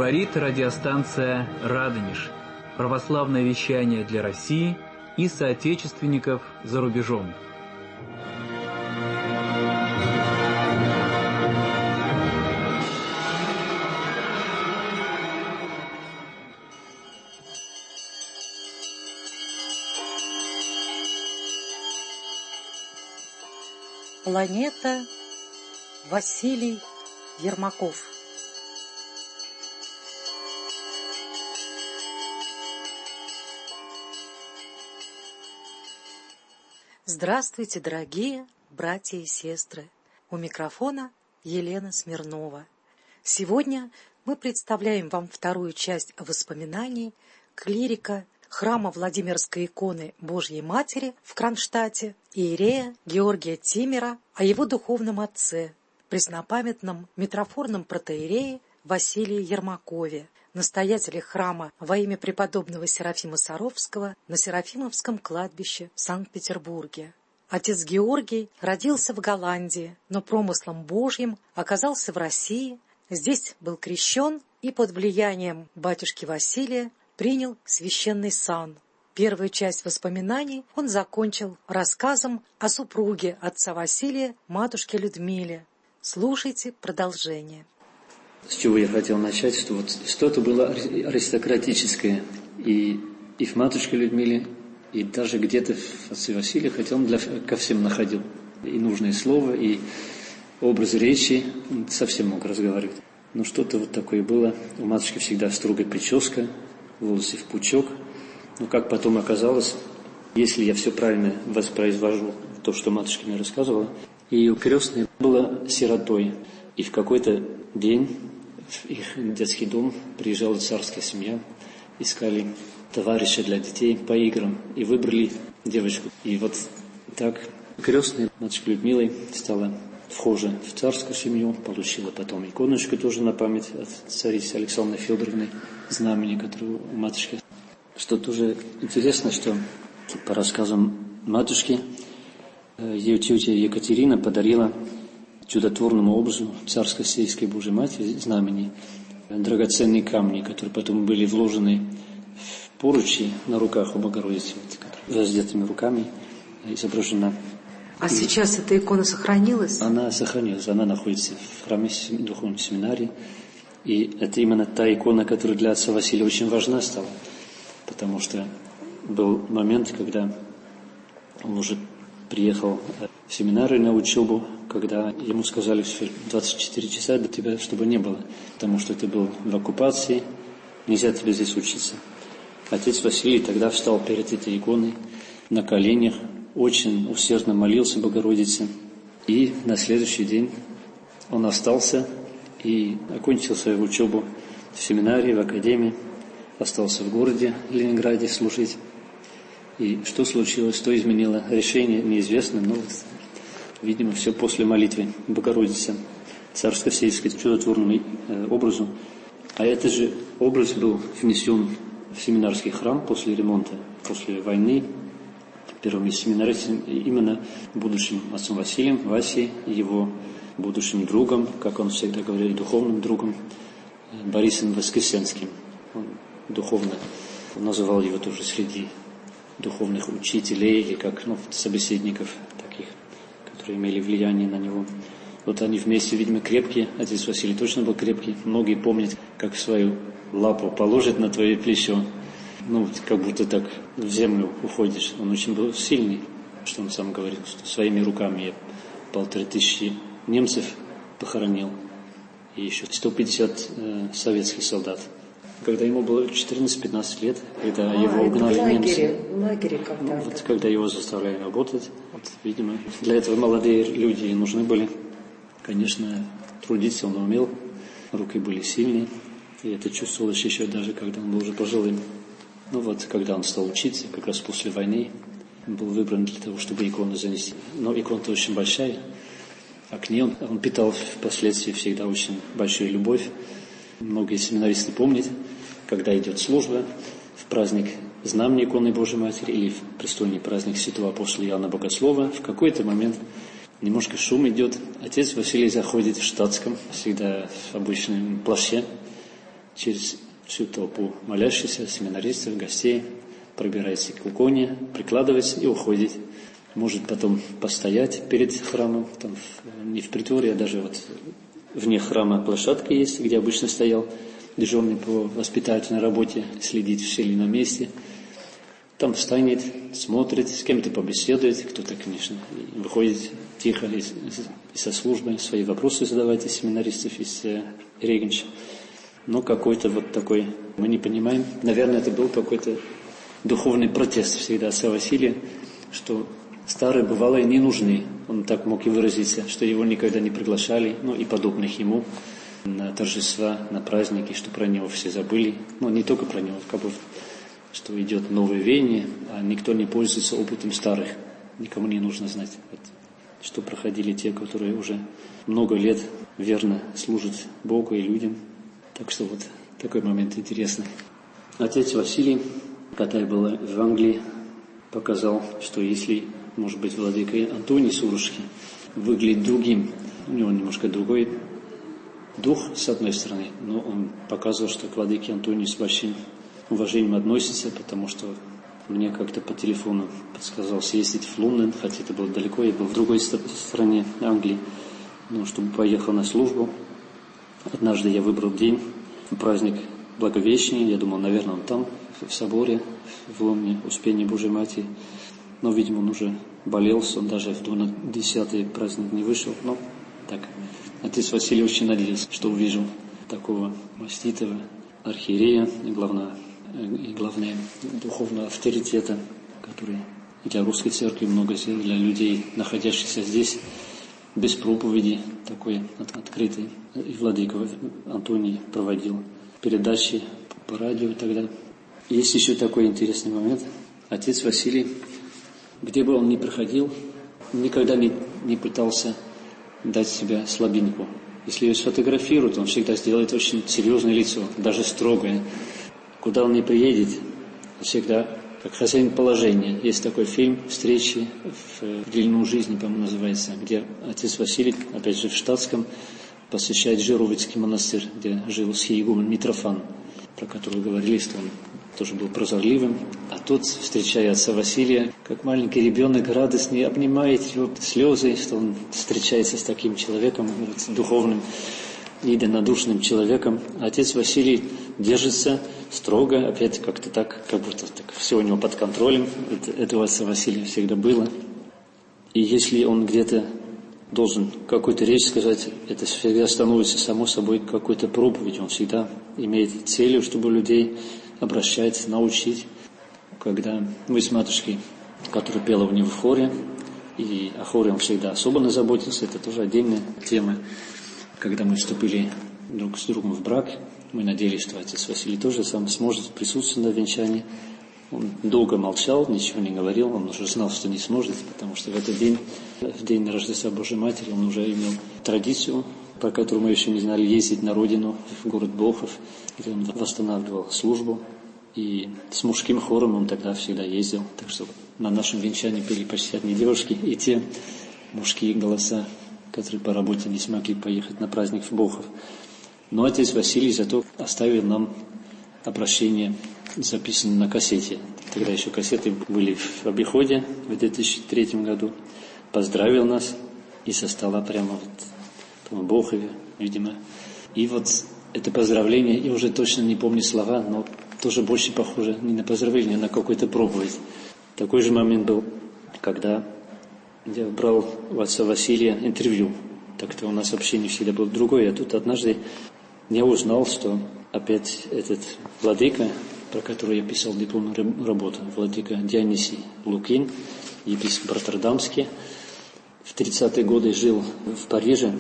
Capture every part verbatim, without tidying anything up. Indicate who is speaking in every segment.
Speaker 1: Говорит радиостанция «Радонеж». Православное вещание для России и соотечественников за рубежом.
Speaker 2: Планета. Василий Ермаков. Здравствуйте, дорогие братья и сестры! У микрофона Елена Смирнова. Сегодня мы представляем вам вторую часть воспоминаний клирика храма Владимирской иконы Божьей Матери в Кронштадте иерея Георгия Тимера о его духовном отце, преснопамятном митрофорном протоиерее Василии Ермакове, настоятеле храма во имя преподобного Серафима Саровского на Серафимовском кладбище в Санкт-Петербурге. Отец Георгий родился в Голландии, но промыслом Божьим оказался в России. Здесь был крещен и под влиянием батюшки Василия принял священный сан. Первую часть воспоминаний он закончил рассказом о супруге отца Василия, матушке Людмиле. Слушайте продолжение.
Speaker 3: С чего я хотел начать, что вот что-то было аристократическое и, и в матушке Людмиле, и даже где-то в отце Василии, хотя он для, ко всем находил и нужное слово, и образ речи, он совсем мог разговаривать. Но что-то вот такое было. У матушки всегда строгая прическа, волосы в пучок. Но как потом оказалось, если я все правильно воспроизвожу, то, что матушка мне рассказывала, ее крестная была сиротой. И в какой-то день в их детский дом приезжала царская семья, искали товарища для детей по играм и выбрали девочку. И вот так крестная матушка Людмилой стала вхожа в царскую семью, получила потом иконочку тоже на память от царицы Александры Федоровны, знамени, которую у матушки. Что тоже интересно, что по рассказам матушки, ее тетя Екатерина подарила чудотворному образу царско-сельской Божьей Матери знамени драгоценные камни, которые потом были вложены в поручи на руках у Богородицы, вот, раздетыми руками изображена.
Speaker 2: А и сейчас эта икона сохранилась?
Speaker 3: Она сохранилась, она находится в храме духовной семинарии. И это именно та икона, которая для отца Василия очень важна стала. Потому что был момент, когда он уже приехал в семинарию на учебу, когда ему сказали, что двадцать четыре часа до тебя, чтобы не было, потому что ты был в оккупации, нельзя тебе здесь учиться. Отец Василий тогда встал перед этой иконой на коленях, очень усердно молился Богородице, и на следующий день он остался и окончил свою учебу в семинарии, в академии, остался в городе Ленинграде служить. И что случилось, что изменило решение, неизвестно, но, видимо, все после молитвы Богородицы, царско-сельской чудотворному образу. А этот же образ был внесен в семинарский храм после ремонта, после войны, первым из семинаристов, именно будущим отцом Василием, Васей, его будущим другом, как он всегда говорил, духовным другом, Борисом Воскресенским. Он духовно он называл его тоже среди духовных учителей или как ну, собеседников таких, которые имели влияние на него. Вот они вместе, видимо, крепкие. Отец Василий точно был крепкий. Многие помнят, как свою лапу положит на твое плечо. Ну, как будто так в землю уходишь. Он очень был сильный, что он сам говорил, что своими руками я полторы тысячи немцев похоронил и еще сто пятьдесят э, советских солдат. Когда ему было четырнадцать-пятнадцать лет, когда а, его угнали
Speaker 2: в
Speaker 3: немцы,
Speaker 2: в лагере когда
Speaker 3: ну, вот, когда его заставляли работать, вот, видимо, для этого молодые люди нужны были. Конечно, трудиться он умел, руки были сильные, и это чувствовалось еще даже, когда он был уже пожилым. Ну вот, когда он стал учиться, как раз после войны, он был выбран для того, чтобы икону занести. Но икона-то очень большая, а к ней он, он питал впоследствии всегда очень большую любовь. Многие семинаристы помнят, когда идет служба в праздник знамени иконы Божьей Матери или в престольный праздник святого апостола Иоанна Богослова, в какой-то момент немножко шум идет. Отец Василий заходит в штатском, всегда в обычном плаще, через всю толпу молящихся, семинаристов, гостей, пробирается к иконе, прикладывается и уходит. Может потом постоять перед храмом, там, не в приторе, а даже вот вне храма площадка есть, где обычно стоял дежурный по воспитательной работе, следит, все ли на месте. Там встанет, смотрит, с кем-то побеседует, кто-то, конечно, выходит тихо и со службы, свои вопросы задавать из семинаристов, из регенщ. Но какой-то вот такой, мы не понимаем, наверное, это был какой-то духовный протест всегда отца Василия, что старые бывалые не нужны. Он так мог и выразиться, что его никогда не приглашали, ну и подобных ему, на торжества, на праздники, что про него все забыли. Ну, не только про него, как бы, что идет новое веяние, а никто не пользуется опытом старых. Никому не нужно знать, вот, что проходили те, которые уже много лет верно служат Богу и людям. Так что вот такой момент интересный. Отец Василий, когда я был в Англии, показал, что если, может быть, владыка Антоний Сурожский выглядит другим, у него немножко другой дух, с одной стороны, но он показывал, что к владыке Антонию с большим уважением относится, потому что мне как-то по телефону подсказал съездить в Лондон, хотя это было далеко, я был в другой стране Англии, но чтобы поехал на службу. Однажды я выбрал день, праздник Благовещения, я думал, наверное, он там, в соборе, в Лондоне, Успение Божьей Матери. Но, видимо, он уже болел, он даже в десятый праздник не вышел. Но так, отец Василий очень надеялся, что увижу такого маститого архиерея и, главное, и главное, духовного авторитета, который для русской церкви много сделал, для людей, находящихся здесь, без проповеди, такой открытый. И владыка Антоний проводил передачи по радио тогда. Есть еще такой интересный момент. Отец Василий, где бы он ни проходил, никогда не, не пытался дать себя слабинку. Если его сфотографируют, он всегда сделает очень серьезное лицо, даже строгое. Куда он ни приедет, всегда как хозяин положения. Есть такой фильм «Встречи в длину жизни», по-моему, называется, где отец Василий, опять же в штатском, посещает Жировицкий монастырь, где жил схиегумен Митрофан, про которого говорили, что он тоже был прозорливым. А тут, встречая отца Василия, как маленький ребенок, радостный, обнимает его, слезы, что он встречается с таким человеком, духовным, единодушным человеком. Отец Василий держится строго, опять как-то так, как будто так, все у него под контролем. Это, это у отца Василия всегда было. И если он где-то должен какую-то речь сказать, это всегда становится само собой какой-то проповедь. Он всегда имеет целью, чтобы людей обращать, научить. Когда мы с матушкой, которая пела у него в хоре, и о хоре он всегда особенно заботился, это тоже отдельная тема. Когда мы вступили друг с другом в брак, мы надеялись, что отец Василий тоже сам сможет присутствовать на венчании. Он долго молчал, ничего не говорил, он уже знал, что не сможет, потому что в этот день, в день Рождества Божьей Матери, он уже имел традицию, по которой мы еще не знали, ездить на родину, в город Бохов, где он восстанавливал службу. И с мужским хором он тогда всегда ездил, так что на нашем венчании пели почти одни девушки, и те мужские голоса, которые по работе не смогли поехать на праздник в Бохов. Но отец Василий зато оставил нам обращение, записанное на кассете. Тогда еще кассеты были в обиходе в две тысячи третьем году. Поздравил нас и со стола прямо вот в Бохове, видимо. И вот это поздравление, я уже точно не помню слова, но тоже больше похоже не на поздравление, а на какую-то проповедь. Такой же момент был, когда я брал у отца Василия интервью. Так-то у нас общение всегда было другое. А тут однажды я узнал, что опять этот владыка, про которого я писал дипломную работу, владыка Дионисий Лукин, епископ Роттердамский, в тридцатые годы жил в Париже,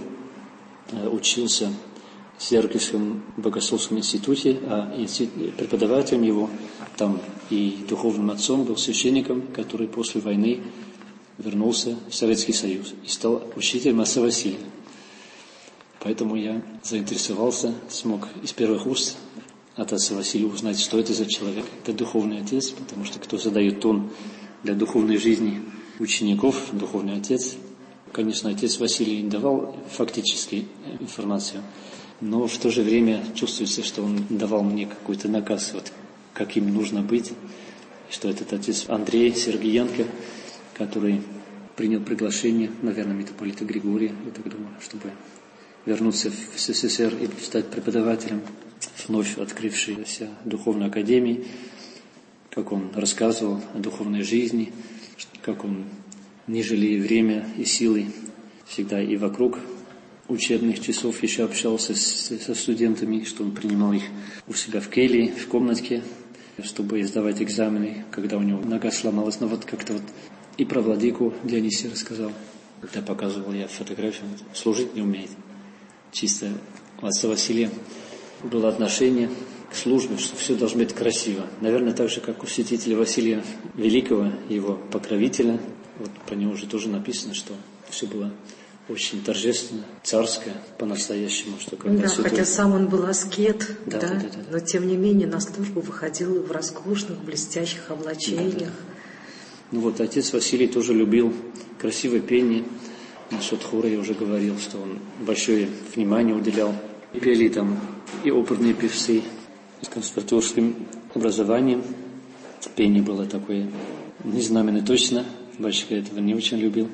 Speaker 3: учился в Церковском богословском институте, а преподавателем его там и духовным отцом был священником, который после войны вернулся в Советский Союз и стал учителем отца Василия. Поэтому я заинтересовался, смог из первых уст от отца Василия узнать, что это за человек. Это духовный отец, потому что кто задает тон для духовной жизни учеников, духовный отец. Конечно, отец Василий давал фактически информацию, но в то же время чувствуется, что он давал мне какой-то наказ, вот, каким нужно быть, что этот отец Андрей Сергиенко, который принял приглашение, наверное, митрополита Григория, я так думаю, чтобы вернуться в СССР и стать преподавателем вновь открывшейся духовной академии, как он рассказывал о духовной жизни, как он, не жалея время и силы, всегда и вокруг учебных часов еще общался с, со студентами, что он принимал их у себя в келье, в комнатке, чтобы сдавать экзамены, когда у него нога сломалась. Но вот как-то вот и про владыку Дионисия рассказал. Когда показывал я фотографию, служить не умеет. Чисто у отца Василия было отношение к службе, что все должно быть красиво. Наверное, так же, как у святителя Василия Великого, его покровителя. Вот про него уже тоже написано, что все было очень торжественно, царское, по-настоящему. Что когда
Speaker 2: да,
Speaker 3: святой...
Speaker 2: хотя сам он был аскет,
Speaker 3: да,
Speaker 2: да,
Speaker 3: да, да, да.
Speaker 2: но тем не менее на службу выходил в роскошных, блестящих облачениях. Да, да.
Speaker 3: Ну вот, отец Василий тоже любил красивое пение. Насчет хора я уже говорил, что он большое внимание уделял. И пели там и оперные певцы с консерваторским образованием. Пение было такое, не знаменно точно, батюшка этого не очень любил.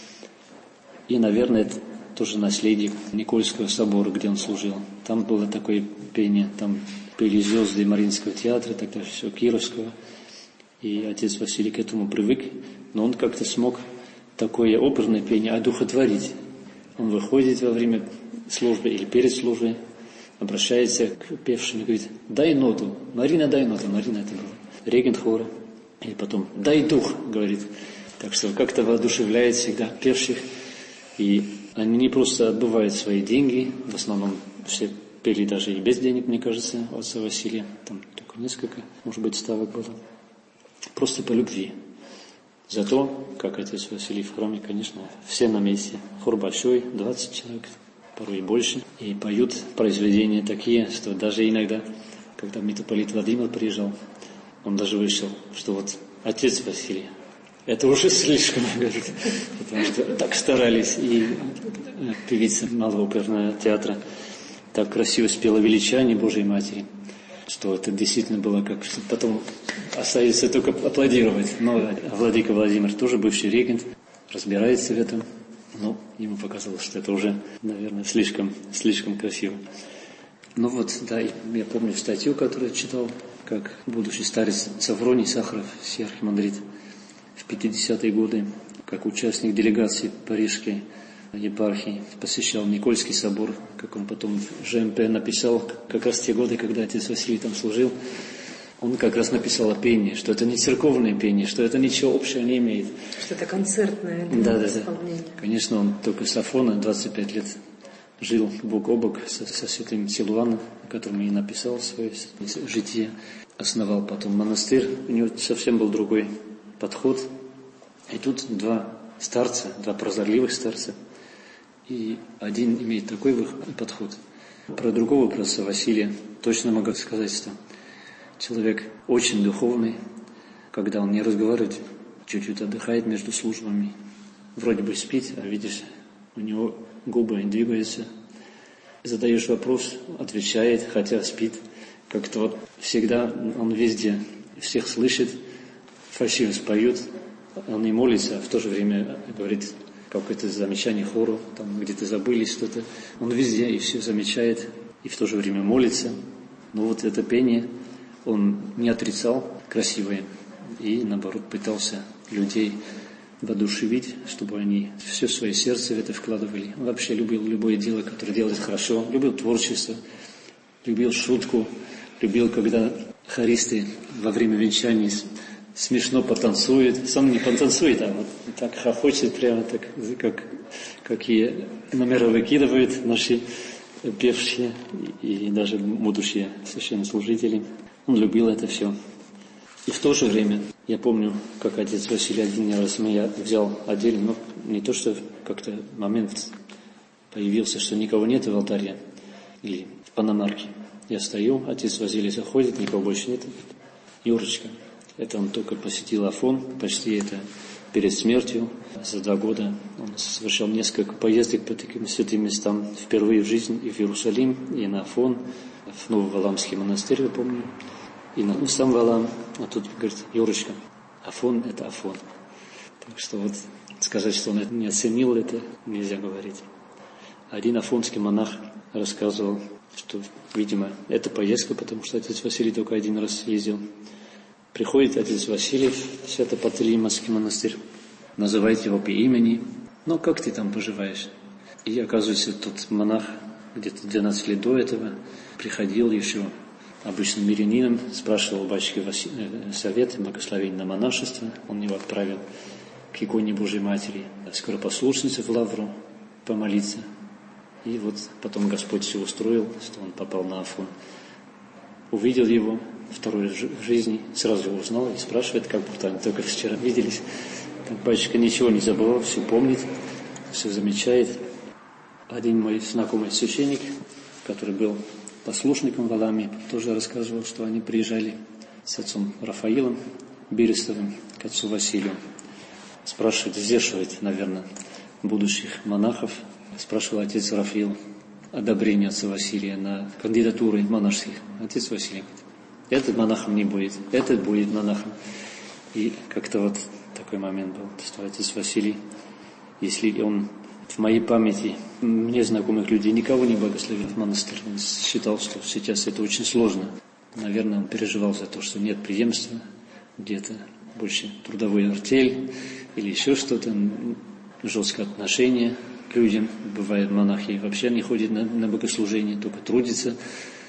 Speaker 3: И, наверное, это тоже наследие Никольского собора, где он служил. Там было такое пение, там пели звезды Мариинского театра, тогда все Кировского. И отец Василий к этому привык, но он как-то смог такое оперное пение одухотворить. Он выходит во время службы или перед службой, обращается к певшим и говорит: дай ноту, Марина, дай ноту. Марина это была регент хора. И потом дай дух, говорит. Так что как-то воодушевляет всегда певших. И они не просто отбывают свои деньги, в основном все пели даже и без денег, мне кажется, у отца Василия. Там только несколько, может быть, ставок было. Просто по любви. Зато, как отец Василий в храме, конечно, все на месте. Хор большой, двадцать человек, порой и больше. И поют произведения такие, что даже иногда, когда митрополит Владимир приезжал, он даже вышел, что вот отец Василий, это уже слишком, говорит, потому что так старались. И певица Малого оперного театра так красиво спела величание Божьей Матери, что это действительно было как... Потом остается только аплодировать. Но владыка Владимир, тоже бывший регент, разбирается в этом. Но ему показалось, что это уже, наверное, слишком, слишком красиво. Ну вот, да, я помню статью, которую читал, как будущий старец Савроний Сахаров, сиархимандрит, в пятидесятые годы, как участник делегации Парижской епархии, посещал Никольский собор, как он потом в ЖМП написал, как раз в те годы, когда отец Василий там служил, он как раз написал о пении, что это не церковное пение, что это ничего общего не имеет. Что это концертное да, да, исполнение. Да. Конечно, он только с Афона двадцать пять лет жил бок о бок со, со святым Силуаном, о котором и написал свое житие, основал потом монастырь, у него совсем был другой подход. И тут два старца, два прозорливых старца, и один имеет такой подход. Про другого, про отца Василия, точно могу сказать, что человек очень духовный, когда он не разговаривает, чуть-чуть отдыхает между службами, вроде бы спит, а видишь, у него губы двигаются, задаешь вопрос, отвечает, хотя спит. Как-то вот всегда он везде всех слышит, фальшиво споет, он не молится, а в то же время говорит какое-то замечание хору, там где-то забыли что-то. Он везде и все замечает, и в то же время молится. Но вот это пение он не отрицал красивое, и наоборот пытался людей воодушевить, чтобы они все свое сердце в это вкладывали. Он вообще любил любое дело, которое делает хорошо, любил творчество, любил шутку, любил, когда хористы во время венчания смешно потанцуют, сам не потанцует, а вот так хохочет прямо, так, как, какие номера выкидывают наши певшие и, и даже будущие священнослужители. Он любил это все. И в то же время, я помню, как отец Василий один раз меня взял отдельно, но не то, что как-то момент появился, что никого нет в алтаре или в Паномарке. Я стою, отец Василий заходит, никого больше нет. Юрочка, это он только посетил Афон, почти это перед смертью. За два года он совершал несколько поездок по таким святым местам. Впервые в жизни и в Иерусалим, и на Афон, в Новый Валамский монастырь, я помню, и на сам Валам. А тут говорит: Юрочка, Афон – это Афон. Так что вот сказать, что он это не оценил, это нельзя говорить. Один афонский монах рассказывал, что, видимо, это поездка, потому что отец Василий только один раз ездил. Приходит отец Василий в Свято-Пантелеймонский монастырь, называет его по имени: ну, как ты там поживаешь? И оказывается, тот монах где-то двенадцать лет до этого приходил еще обычным мирянином, спрашивал у батюшки Васи... совет, благословение на монашество. Он его отправил к иконе Божьей Матери, скоропослушнице в Лавру, помолиться. И вот потом Господь все устроил, что он попал на Афон. Увидел его второй в жизни, сразу его узнал и спрашивает, как будто они только вчера виделись. Так батюшка ничего не забывал, все помнит, все замечает. Один мой знакомый священник, который был послушником в Аламе, тоже рассказывал, что они приезжали с отцом Рафаилом Берестовым к отцу Василию. Спрашивает, взвешивает, наверное, будущих монахов. Спрашивал отец Рафаил одобрение отца Василия на кандидатуры монашеских. Отец Василий говорит: этот монахом не будет, этот будет монахом. И как-то вот такой момент был, что отец Василий, если он в моей памяти, мне знакомых людей, никого не благословил в монастырь, он считал, что сейчас это очень сложно. Наверное, он переживал за то, что нет преемства, где-то больше трудовой артель или еще что-то, жесткое отношение к людям. Бывает, монахи вообще не ходят на, на богослужение, только трудятся.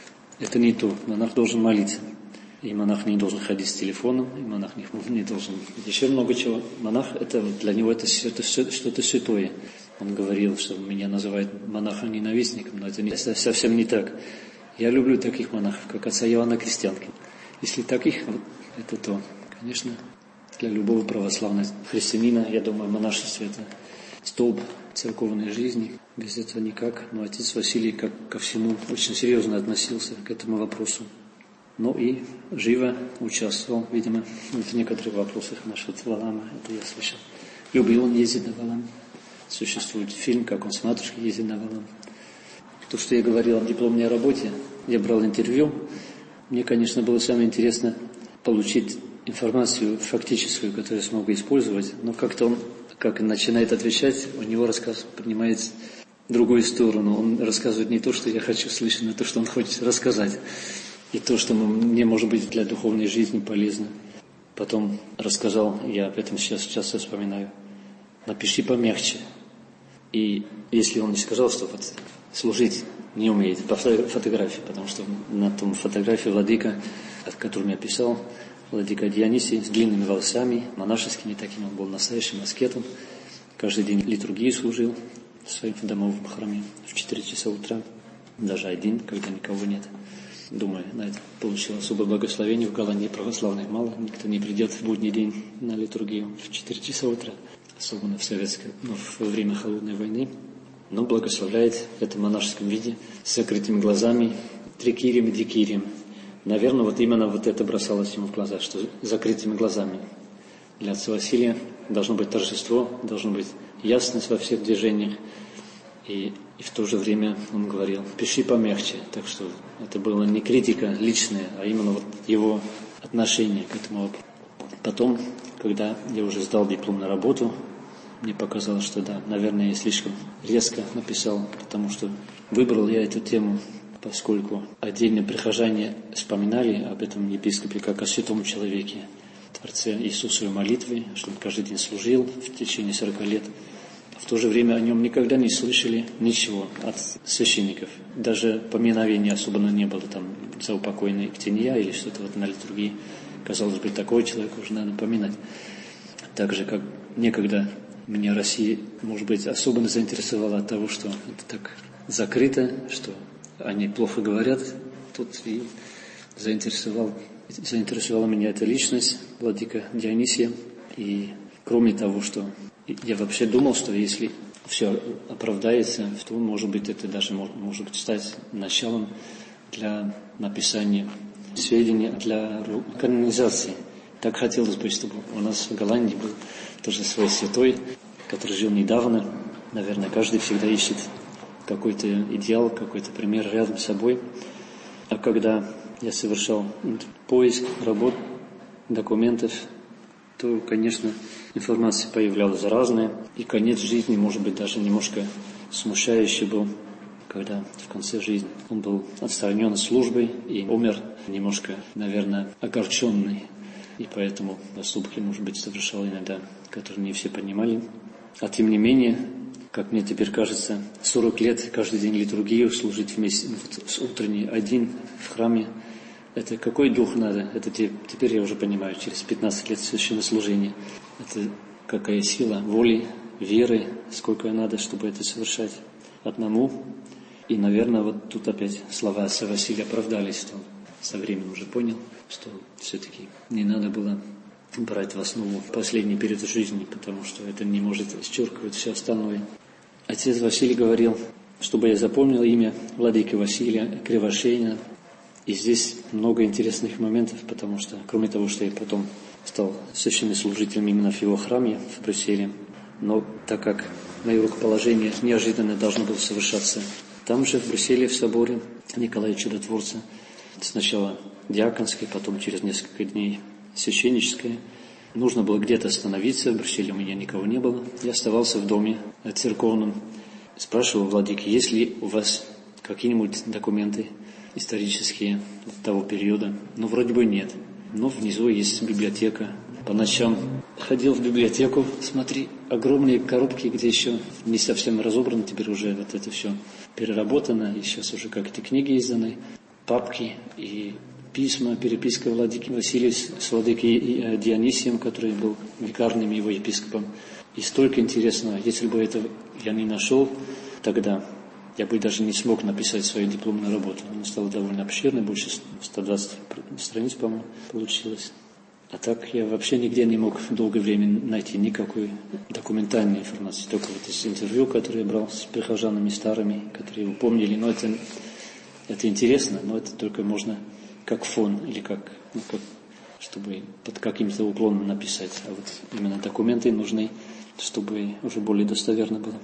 Speaker 3: Это не то. Монах должен молиться. И монах не должен ходить с телефоном, и монах не, не должен еще много чего. Монах, это, для него это, это что-то святое. Он говорил, что меня называют монахом-ненавистником, но это не, совсем не так. Я люблю таких монахов, как отца Иоанна Крестьянки. Если таких, вот, это то. Конечно, для любого православного христианина, я думаю, монашество – это столб церковной жизни. Без этого никак. Но отец Василий, как ко всему, очень серьезно относился к этому вопросу. Ну и живо участвовал, видимо, в некоторых вопросах насчет Валама. Это я слышал. Любил он ездить на Валам. Существует фильм, как он с матушкой ездит на Валам. То, что я говорил о дипломной работе, я брал интервью. Мне, конечно, было самое интересное получить информацию фактическую, которую я смогу использовать. Но как-то он, как начинает отвечать, у него рассказ принимает другую сторону. Он рассказывает не то, что я хочу слышать, но то, что он хочет рассказать. И то, что мне, может быть, для духовной жизни полезно. Потом рассказал, я об этом сейчас часто вспоминаю: напиши помягче. И если он не сказал, что вот служить не умеет по фотографии, потому что на том фотографии владыка, от которой я писал, владыка Дионисий с длинными волосами, монашескими такими, он был настоящим аскетом. Каждый день литургию служил в своем домовом храме в четыре часа утра, даже один, когда никого нет. Думаю, на это получил особое благословение. В Голландии православных мало, никто не придет в будний день на литургию в четыре часа утра, особенно в советское, ну, во время холодной войны. Но благословляет в этом монашеском виде, с закрытыми глазами, трикирием и дикирием. Наверное, вот именно вот это бросалось ему в глаза, что закрытыми глазами. Для отца Василия должно быть торжество, должна быть ясность во всех движениях. И, и в то же время он говорил: пиши помягче. Так что это была не критика личная, а именно вот его отношение к этому вопросу. Потом, когда я уже сдал дипломную работу, мне показалось, что да, наверное, я слишком резко написал, потому что выбрал я эту тему, поскольку отдельные прихожане вспоминали об этом епископе как о святом человеке, Творце Иисусовой молитвы, что он каждый день служил в течение сорока лет. В то же время о нем никогда не слышали ничего от священников. Даже поминовения особенно не было там за упокойный ктенья или что-то вот на литургии. Казалось бы, такого человека уже надо поминать. Так же, как некогда меня Россия, может быть, особенно заинтересовала от того, что это так закрыто, что они плохо говорят. Тут и заинтересовал, заинтересовала меня эта личность, владыка Дионисия. И кроме того, что я вообще думал, что если все оправдается, то, может быть, это даже может стать началом для написания сведений для канонизации Так хотелось бы, чтобы у нас в Голландии был тоже свой святой, который жил недавно. Наверное, каждый всегда ищет какой-то идеал, какой-то пример рядом с собой. А когда я совершал поиск работ, документов, то, конечно, информация появлялась разная. И конец жизни, может быть, даже немножко смущающий был, когда в конце жизни он был отстранен от службы и умер немножко, наверное, огорченный. И поэтому поступки, может быть, совершал иногда, которые не все понимали. А тем не менее, как мне теперь кажется, сорок лет каждый день литургию служить вместе, вот, с утренней один в храме, это какой дух надо? Это теперь я уже понимаю, через пятнадцать лет священнослужения. Это какая сила воли, веры, сколько надо, чтобы это совершать одному. И, наверное, вот тут опять слова отца Василия оправдались, что со временем уже понял, что все-таки не надо было брать в основу последний период жизни, потому что это не может исчеркивать все остальное. Отец Василий говорил, чтобы я запомнил имя владыки Василия Кривошеина. И здесь много интересных моментов, потому что, кроме того, что я потом стал священнослужителем именно в его храме в Брюсселе, но так как мое рукоположение неожиданно должно было совершаться там же, в Брюсселе, в соборе Николая Чудотворца, сначала диаконское, потом через несколько дней священническое, нужно было где-то остановиться, в Брюсселе у меня никого не было, я оставался в доме церковном, спрашивал владыки, есть ли у вас какие-нибудь документы исторические того периода. Но вроде бы нет. Но внизу есть библиотека. По ночам ходил в библиотеку, смотри, огромные коробки, где еще не совсем разобрано, теперь уже вот это все переработано, и сейчас уже как-то книги изданы, папки и письма, переписка владыки Василия с владыкой Дионисием, который был викарным его епископом. И столько интересного. Если бы это я не нашел тогда, я бы даже не смог написать свою дипломную работу. Она стала довольно обширной, больше ста двадцати страниц, по-моему, получилось. А так я вообще нигде не мог долгое время найти никакой документальной информации. Только вот из интервью, которые я брал с прихожанами старыми, которые его помнили. Но это, это интересно, но это только можно как фон или как, ну, как чтобы под каким-то уклоном написать. А вот именно документы нужны, чтобы уже более достоверно было.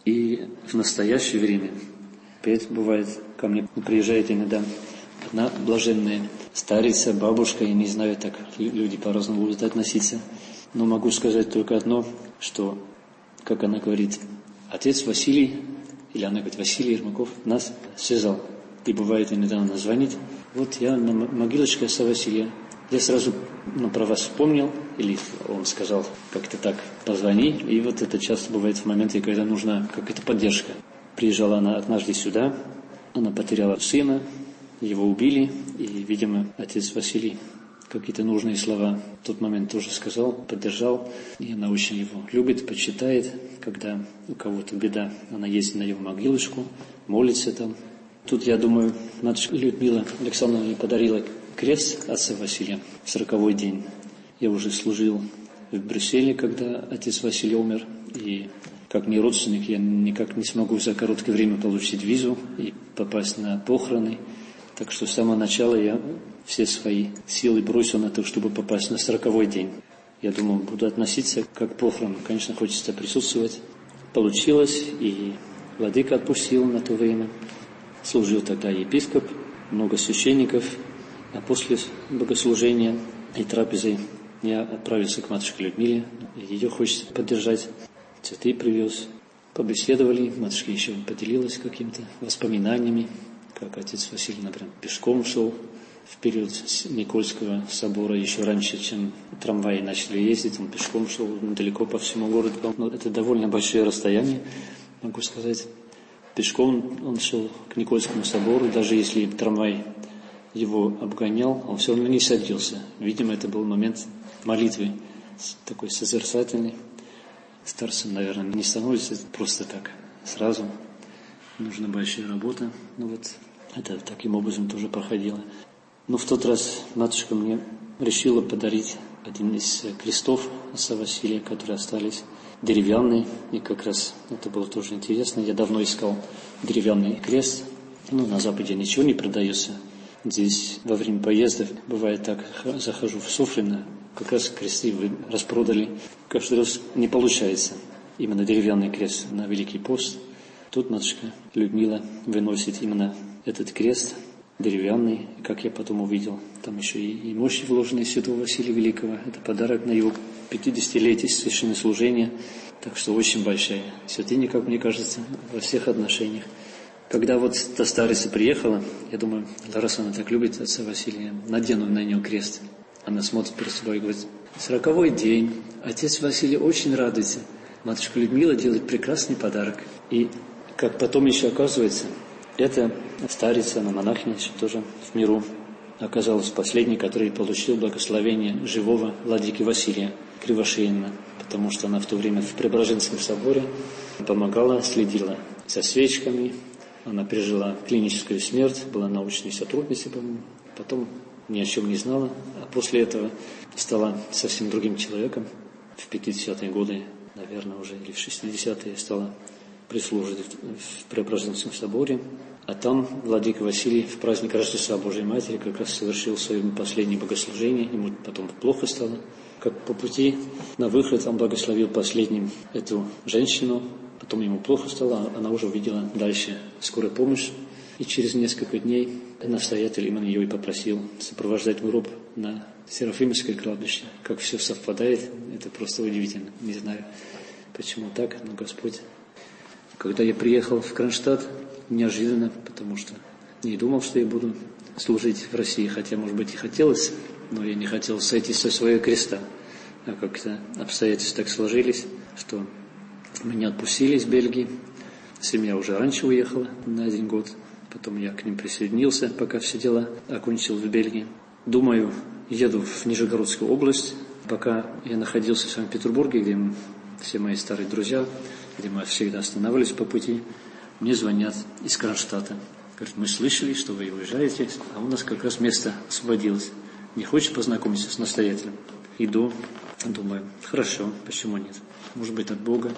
Speaker 3: И в настоящее время, опять бывает, ко мне приезжает иногда одна блаженная старица, бабушка, я не знаю, так люди по-разному будут относиться, но могу сказать только одно, что, как она говорит, отец Василий, или она говорит, Василий Ермаков, нас связал. И бывает, иногда она звонит, вот я на могилочке отца Василия, я сразу ну, про вас вспомнил, или он сказал как-то так, позвони, и вот это часто бывает в моменты, когда нужна какая-то поддержка. Приезжала она однажды сюда, она потеряла сына, его убили, и, видимо, отец Василий какие-то нужные слова в тот момент тоже сказал, поддержал, и она очень его любит, почитает, когда у кого-то беда, она ездит на его могилочку, молится там. Тут, я думаю, матушка Людмила Александровна подарила крест отца Василия в сороковой день. Я уже служил в Брюсселе, когда отец Василий умер, и как не родственник я никак не смогу за короткое время получить визу и попасть на похороны. Так что с самого начала я все свои силы бросил на то, чтобы попасть на сороковой день. Я думал, буду относиться как к похорону. Конечно, хочется присутствовать. Получилось, и владыка отпустил на то время. Служил тогда епископ, много священников. А после богослужения и трапезы я отправился к матушке Людмиле. Ее хочется поддержать. Цветы привез. Побеседовали. Матушка еще поделилась какими-то воспоминаниями, как отец Василий, например, пешком шел в период Никольского собора, еще раньше, чем трамваи начали ездить, он пешком шел далеко по всему городу. Но это довольно большое расстояние, могу сказать. Пешком он шел к Никольскому собору, даже если трамвай его обгонял, он все равно не садился. Видимо, это был момент молитвы, такой созерцательный. Старцем, наверное, не становится просто так, сразу. Нужна большая работа. Ну вот, это таким образом тоже проходило. Но в тот раз матушка мне решила подарить один из крестов отца Василия, которые остались деревянные. И как раз это было тоже интересно. Я давно искал деревянный крест. Ну, на Западе ничего не продается. Здесь во время поездов бывает так, захожу в Софрино, как раз кресты вы распродали. Каждый раз не получается именно деревянный крест на Великий пост. Тут матушка Людмила выносит именно этот крест деревянный, как я потом увидел. Там еще и, и мощи, вложенные святого Василия Великого. Это подарок на его пятидесятилетие священнослужения. Так что очень большая святыня, как мне кажется, во всех отношениях. Когда вот та старица приехала, я думаю, раз она так любит отца Василия, надену на нее крест. Она смотрит перед собой и говорит: сороковой день, отец Василий очень радуется. Матушка Людмила делает прекрасный подарок. И как потом еще оказывается, эта старица, она монахиня еще тоже в миру, оказалась последней, который получил благословение живого владыки Василия Кривошеина, потому что она в то время в Преображенском соборе помогала, следила за свечками. Она пережила клиническую смерть, была научной сотрудницей, по-моему. Потом ни о чем не знала, а после этого стала совсем другим человеком. В пятидесятые годы, наверное, уже, или в шестидесятые стала прислуживать в Преображенском соборе. А там владыка Василий в праздник Рождества Божией Матери как раз совершил свое последнее богослужение. Ему потом плохо стало. Как по пути на выход он благословил последним эту женщину. Потом ему плохо стало, она уже увидела дальше скорую помощь. И через несколько дней настоятель именно ее и попросил сопровождать гроб на Серафимовское кладбище. Как все совпадает, это просто удивительно. Не знаю, почему так, но Господь. Когда я приехал в Кронштадт, неожиданно, потому что не думал, что я буду служить в России, хотя, может быть, и хотелось, но я не хотел сойти со своего креста. А как-то обстоятельства так сложились, что меня отпустили из Бельгии. Семья уже раньше уехала на один год. Потом я к ним присоединился, пока все дела окончил в Бельгии. Думаю, еду в Нижегородскую область. Пока я находился в Санкт-Петербурге, где все мои старые друзья, где мы всегда останавливались по пути, мне звонят из Кронштадта. Говорят: мы слышали, что вы уезжаете, а у нас как раз место освободилось. Не хочешь познакомиться с настоятелем? Иду, думаю, хорошо, почему нет? Может быть, от Бога.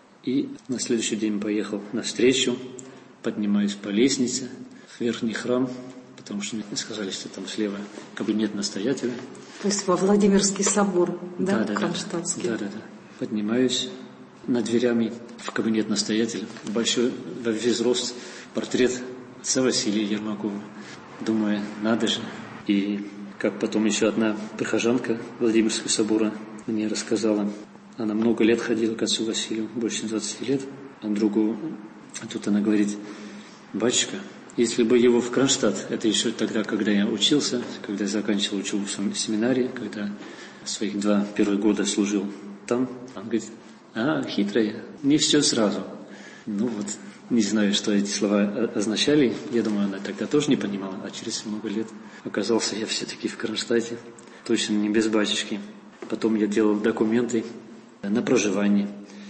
Speaker 3: И на следующий день поехал на встречу, поднимаюсь по лестнице в верхний храм, потому что мне сказали, что там слева кабинет настоятеля.
Speaker 2: То есть во Владимирский собор, да,
Speaker 3: да, да
Speaker 2: Кронштадтский?
Speaker 3: Да, да, да. Поднимаюсь над дверями в кабинет настоятеля. Большой, во весь рост, портрет отца Василия Ермакова. Думаю, надо же. И как потом еще одна прихожанка Владимирского собора мне рассказала, она много лет ходила к отцу Василию, больше двадцати лет, а другу, а тут она говорит: батюшка, если бы его в Кронштадт, это еще тогда, когда я учился, когда я заканчивал учебу в семинарии, когда своих два первых года служил там, он говорит: а, хитрая, не все сразу. Ну вот, не знаю, что эти слова означали, я думаю, она тогда тоже не понимала, а через много лет оказался я все-таки в Кронштадте, точно не без батюшки. Потом я делал документы на проживание.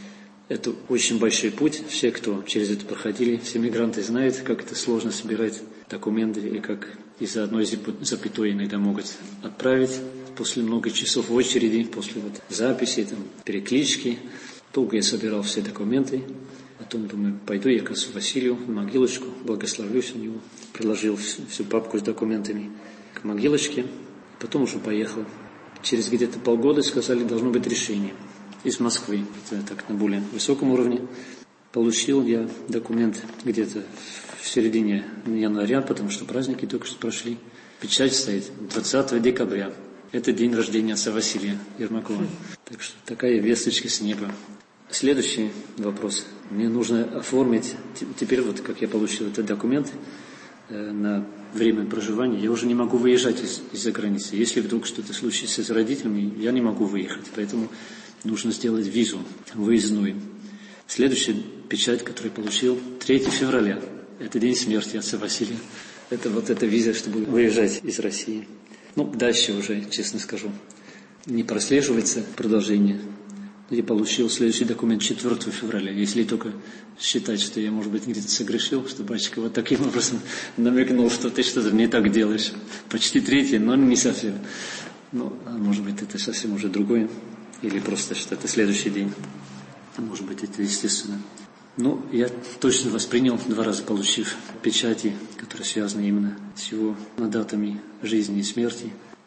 Speaker 3: Это очень большой путь. Все, кто через это проходили, все мигранты знают, как это сложно собирать документы, и как из-за одной запятой иногда могут отправить после много часов в очереди, после вот записи, там, переклички. Долго я собирал все документы. Потом думаю, пойду я к отцу Василию в могилочку, благословлюсь у него. Приложил всю, всю папку с документами к могилочке. Потом уже поехал. Через где-то полгода сказали, должно быть решение. Из Москвы, это так на более высоком уровне. Получил я документ где-то в середине января, потому что праздники только что прошли. Печать стоит двадцатого декабря. Это день рождения отца Василия Ермакова. Так что такая весточка с неба. Следующий вопрос. Мне нужно оформить, теперь вот как я получил этот документ на время проживания, я уже не могу выезжать из, из-за границы. Если вдруг что-то случится с родителями, я не могу выехать. Поэтому нужно сделать визу выездную. Следующая печать, которую я получил, третьего февраля. Это день смерти отца Василия. Это вот эта виза, чтобы выезжать из России. Ну, дальше уже, честно скажу, не прослеживается продолжение. Я получил следующий документ четвёртого февраля. Если только считать, что я, может быть, где-то согрешил, что батюшка вот таким образом намекнул, что ты что-то не так делаешь. Почти третье, но не совсем. Ну, а может быть, это совсем уже другое. Или просто что это следующий день. А может быть, это естественно. Ну, я точно воспринял, два раза получив печати, которые связаны именно с его датами жизни и смерти,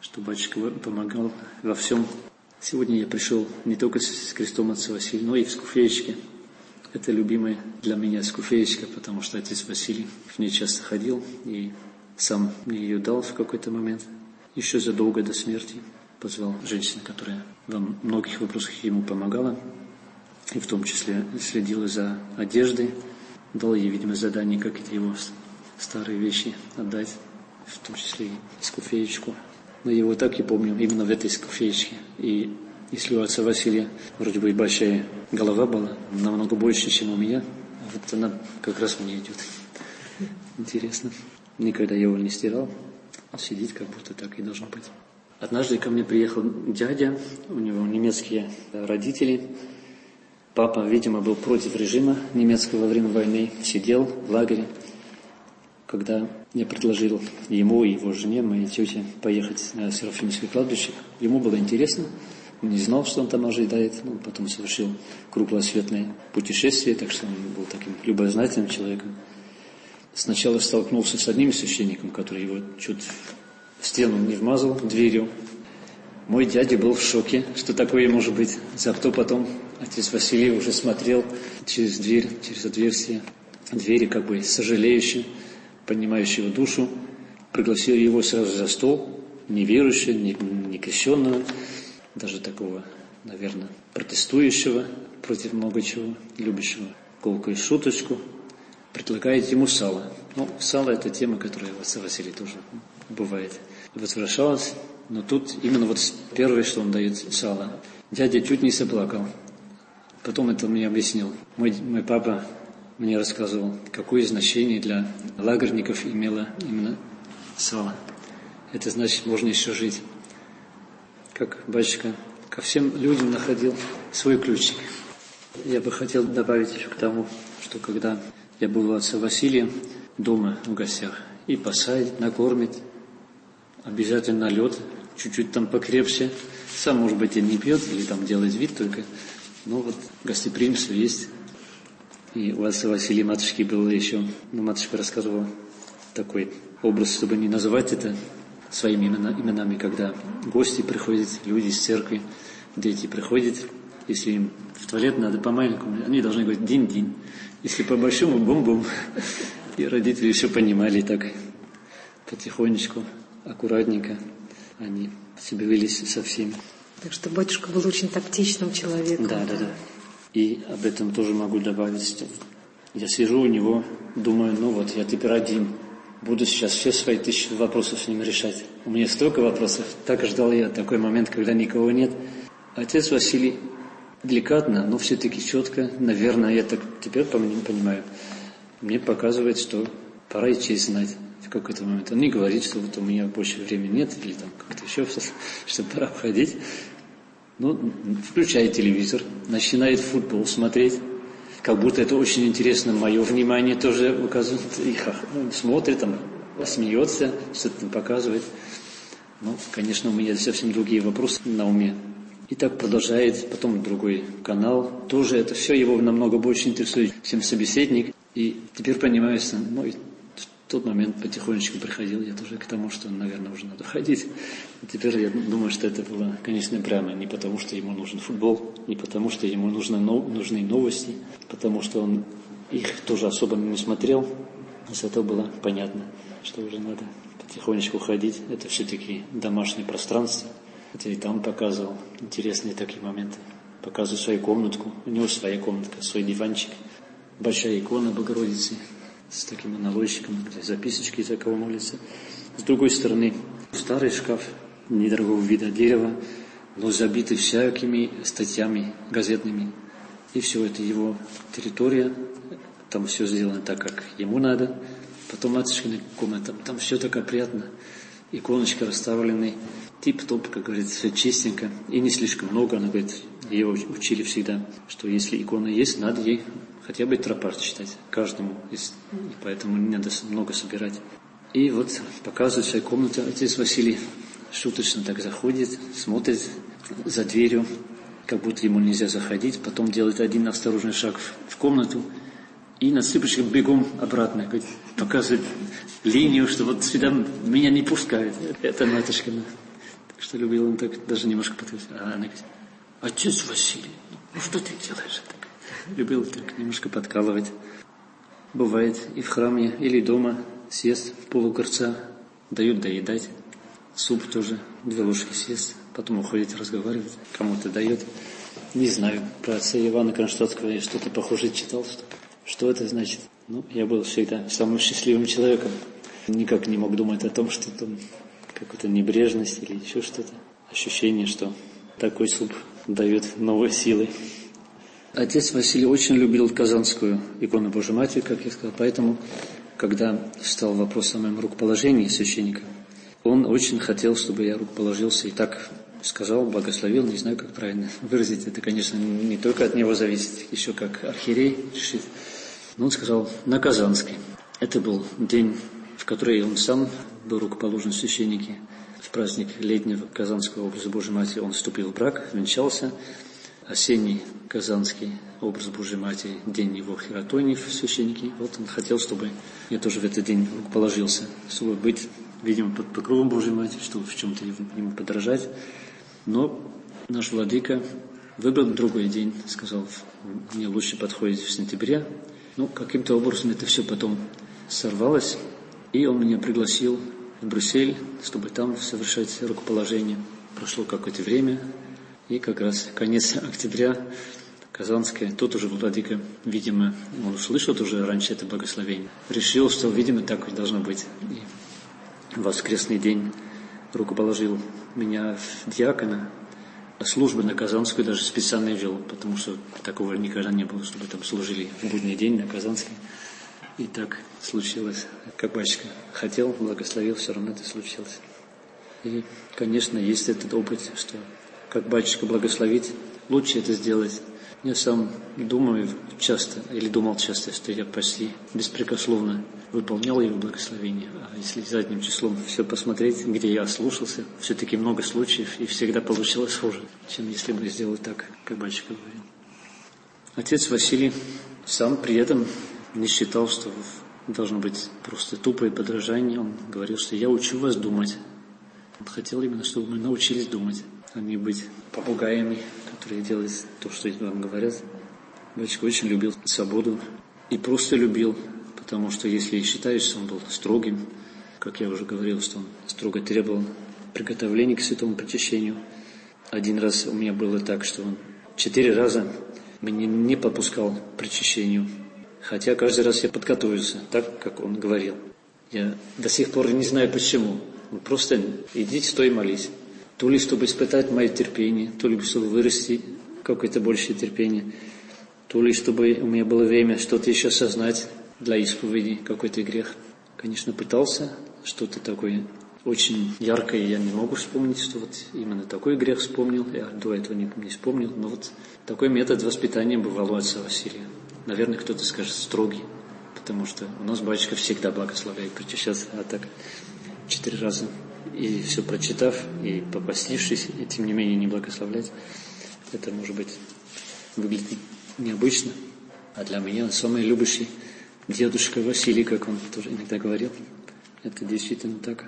Speaker 3: что батюшка помогал во всем. Сегодня я пришел не только с крестом отца Василия, но и в скуфеечке. Это любимая для меня скуфеечка, потому что отец Василий в ней часто ходил и сам мне ее дал в какой-то момент. Еще задолго до смерти позвал женщину, которая во многих вопросах ему помогала, и в том числе следила за одеждой, дал ей, видимо, задание, как эти его старые вещи отдать, в том числе и скуфеечку. Но я его так и помню, именно в этой скуфеечке. И если у отца Василия вроде бы и большая голова была, намного больше, чем у меня, вот она как раз мне идет. Интересно. Никогда я его не стирал. Сидит, как будто так и должно быть. Однажды ко мне приехал дядя, у него немецкие родители. Папа, видимо, был против режима немецкого во время войны, сидел в лагере. Когда я предложил ему и его жене, моей тете, поехать на Серафимское кладбище, ему было интересно, он не знал, что он там ожидает, но потом совершил круглосветное путешествие, так что он был таким любознательным человеком. Сначала столкнулся с одним священником, который его чуть в стену не вмазал дверью. Мой дядя был в шоке, что такое может быть. Зато потом отец Василий уже смотрел через дверь, через отверстие двери, как бы сожалеюще, понимающего душу, пригласил его сразу за стол, неверующего, не, не крещенного, даже такого, наверное, протестующего против много чего, любящего колкую шуточку, предлагает ему сало. Ну, сало – это тема, которая в отце Василия тоже бывает. Возвращалась, но тут именно вот первое, что он дает сало, дядя чуть не заплакал. Потом это мне объяснил. Мой, мой папа мне рассказывал, какое значение для лагерников имело именно сало. Это значит, можно еще жить. Как батюшка ко всем людям находил свой ключик. Я бы хотел добавить еще к тому, что когда я был у отца Василия дома в гостях, и посадит, накормит, обязательно лед, чуть-чуть там покрепче. Сам, может быть, и не пьет, или там делает вид только. Но вот гостеприимство есть. И у отца Василия матушки было еще, ну, матушка рассказывала такой образ, чтобы не называть это своими именами, когда гости приходят, люди из церкви, дети приходят, если им в туалет надо по-маленькому, они должны говорить «динь-динь», если по-большому «бум-бум». И родители все понимали так потихонечку, аккуратненько они себя вели со всеми.
Speaker 2: Так что батюшка был очень тактичным человеком.
Speaker 3: Да, да, да. И об этом тоже могу добавить, что я сижу у него, думаю, ну вот, я теперь один, буду сейчас все свои тысячи вопросов с ним решать. У меня столько вопросов, так ждал я такой момент, когда никого нет. Отец Василий деликатно, но все-таки четко, наверное, я так теперь понимаю, мне показывает, что пора и честь знать в какой-то момент. Он не говорит, что вот у меня больше времени нет, или там как-то еще, что пора уходить. Ну, включает телевизор, начинает футбол смотреть, как будто это очень интересно, мое внимание тоже указывает, и смотрит, там, смеется, что-то там показывает. Ну, конечно, у меня совсем другие вопросы на уме. И так продолжает, потом другой канал, тоже это все его намного больше интересует, чем собеседник. И теперь понимаю, что, ну, и в тот момент потихонечку приходил я тоже к тому, что, наверное, уже надо ходить. И теперь я думаю, что это было, конечно, прямо не потому, что ему нужен футбол, не потому, что ему нужны, нужны новости, потому что он их тоже особо не смотрел. Зато было понятно, что уже надо потихонечку ходить. Это все-таки домашнее пространство. Хотя и там показывал интересные такие моменты. Показывал свою комнатку. У него своя комнатка, свой диванчик. Большая икона Богородицы с таким аналойщиком, где записочки, за кого молится. С другой стороны, старый шкаф недорогого вида дерева, но забитый всякими статьями газетными. И все это его территория. Там все сделано так, как ему надо. Потом матушкина комната, там все так опрятно. Иконочка расставлены, тип-топ, как говорится, все чистенько. И не слишком много, она говорит, ее учили всегда, что если икона есть, надо ей хотя бы тропар читать каждому, и поэтому не надо много собирать. И вот показывает свою комнату, отец Василий шуточно так заходит, смотрит за дверью, как будто ему нельзя заходить, потом делает один осторожный шаг в комнату и на цыпочках бегом обратно, показывает линию, что вот сюда меня не пускают. Это матушка что любил он так даже немножко подходить. А она говорит: отец Василий, ну что ты делаешь? Так, любил так немножко подкалывать. Бывает и в храме, или дома съест в полукорца, дают доедать. Суп тоже, две ложки съест, потом уходит разговаривать, кому-то дает. Не знаю, про отца Ивана Кронштадтского я что-то похожее читал, что, что это значит. Ну, я был всегда самым счастливым человеком. Никак не мог думать о том, что там какая-то небрежность или еще что-то. Ощущение, что такой суп дает новые силы. Отец Василий очень любил Казанскую икону Божией Матери, как я сказал, поэтому, когда встал вопрос о моем рукоположении священника, он очень хотел, чтобы я рукоположился, и так сказал, благословил, не знаю, как правильно выразить. Это, конечно, не только от него зависит, еще как архиерей решит. Но он сказал: на Казанской. Это был день, в который он сам был рукоположен в священнике. В праздник летнего Казанского образа Божией Матери он вступил в брак, венчался. Осенний Казанский образ Божией Матери, день его хератонии в священнике. Вот он хотел, чтобы я тоже в этот день рукоположился, чтобы быть, видимо, под покровом Божией Матери, чтобы в чем-то ему подражать. Но наш владыка выбрал другой день, сказал, мне лучше подходит в сентябре. Ну, каким-то образом это все потом сорвалось, и он меня пригласил в Брюссель, чтобы там совершать рукоположение. Прошло какое-то время, и как раз конец октября Казанская, тот уже владыка, видимо, он услышал уже раньше это благословение, решил, что, видимо, так и должно быть. И в воскресный день рукоположил меня в диакона, а службы на Казанскую даже специально вел, потому что такого никогда не было, чтобы там служили в будний день на Казанской. И так случилось, как батюшка хотел, благословил, все равно это случилось. И, конечно, есть этот опыт, что как батюшка благословит, лучше это сделать. Я сам думаю часто, или думал часто, что я почти беспрекословно выполнял его благословение. А если задним числом все посмотреть, где я ослушался, все-таки много случаев, и всегда получилось хуже, чем если бы сделал так, как батюшка говорил. Отец Василий сам при этом не считал, что должно быть просто тупое подражание. Он говорил, что я учу вас думать. Он хотел именно, чтобы мы научились думать, а не быть попугаями, которые делают то, что вам говорят. Батюшка очень любил свободу и просто любил, потому что если считаешь, что он был строгим, как я уже говорил, что он строго требовал приготовления к святому причащению. Один раз у меня было так, что он четыре раза меня не подпускал к причащению, хотя каждый раз я подготовился так, как он говорил. Я до сих пор не знаю почему. Просто идите, стой, молись. То ли чтобы испытать мое терпение, то ли чтобы вырасти какое-то большее терпение, то ли чтобы у меня было время что-то еще осознать для исповеди, какой-то грех. Конечно, пытался что-то такое очень яркое, я не могу вспомнить, что вот именно такой грех вспомнил, я до этого не, не вспомнил, но вот такой метод воспитания бывал у отца Василия. Наверное, кто-то скажет строгий, потому что у нас батюшка всегда благословляет причащаться, а так четыре раза. И все прочитав, и попастившись, и тем не менее не благословлять, это, может быть, выглядит необычно. А для меня самый любящий дедушка Василий, как он тоже иногда говорил, это действительно так.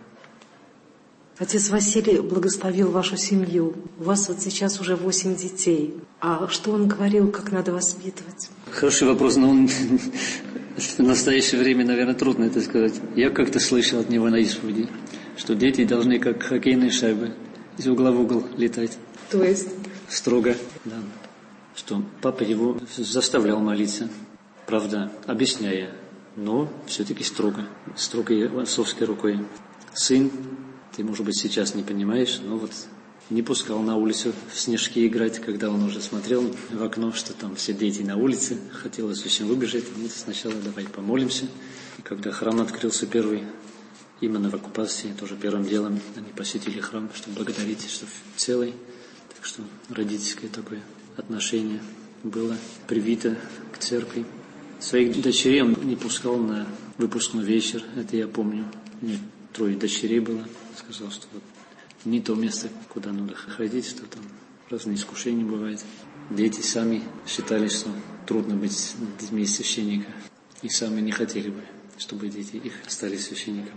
Speaker 2: Отец Василий благословил вашу семью. У вас вот сейчас уже восемь детей. А что он говорил, как надо воспитывать?
Speaker 3: Хороший вопрос, но он в настоящее время, наверное, трудно это сказать. Я как-то слышал от него на исповеди, что дети должны как хоккейные шайбы из угла в угол летать.
Speaker 2: То есть?
Speaker 3: Строго, да. Что папа его заставлял молиться, правда, объясняя, но все-таки строго, строгой отцовской рукой. Сын, ты, может быть, сейчас не понимаешь, но вот не пускал на улицу в снежки играть, когда он уже смотрел в окно, что там все дети на улице, хотелось очень выбежать. Ну, сначала давай помолимся. И когда храм открылся первый, именно в оккупации, тоже первым делом они посетили храм, чтобы благодарить, что целый. Так что родительское такое отношение было привито к церкви. Своих дочерей он не пускал на выпускной вечер, это я помню. Мне трое дочерей было. Сказал, что вот не то место, куда надо ходить, что там разные искушения бывают. Дети сами считали, что трудно быть с детьми священника. И сами не хотели бы, чтобы дети их стали священниками.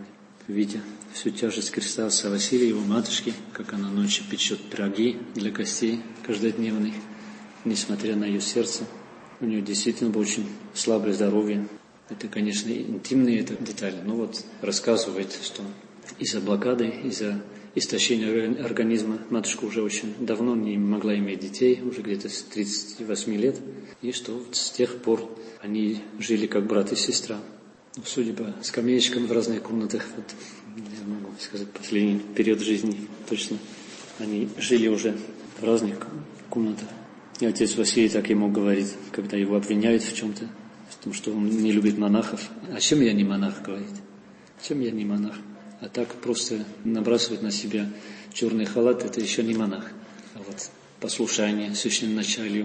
Speaker 3: видя всю тяжесть креста отца Василия, его матушки, как она ночью печет пироги для гостей каждодневных, несмотря на ее сердце. У нее действительно было очень слабое здоровье. Это, конечно, интимные это детали, но вот рассказывает, что из-за блокады, из-за истощения организма матушка уже очень давно не могла иметь детей, уже где-то с тридцати восьми лет, и что вот с тех пор они жили как брат и сестра. Судя по скамеечкам в разных комнатах, вот, я могу сказать, последний период жизни точно, они жили уже в разных комнатах. И отец Василий так ему говорит, когда его обвиняют в чем-то, в том, что он не любит монахов. А чем я не монах, говорит? Чем я не монах? А так просто набрасывать на себя черный халат, это еще не монах. А вот послушание священноначалию,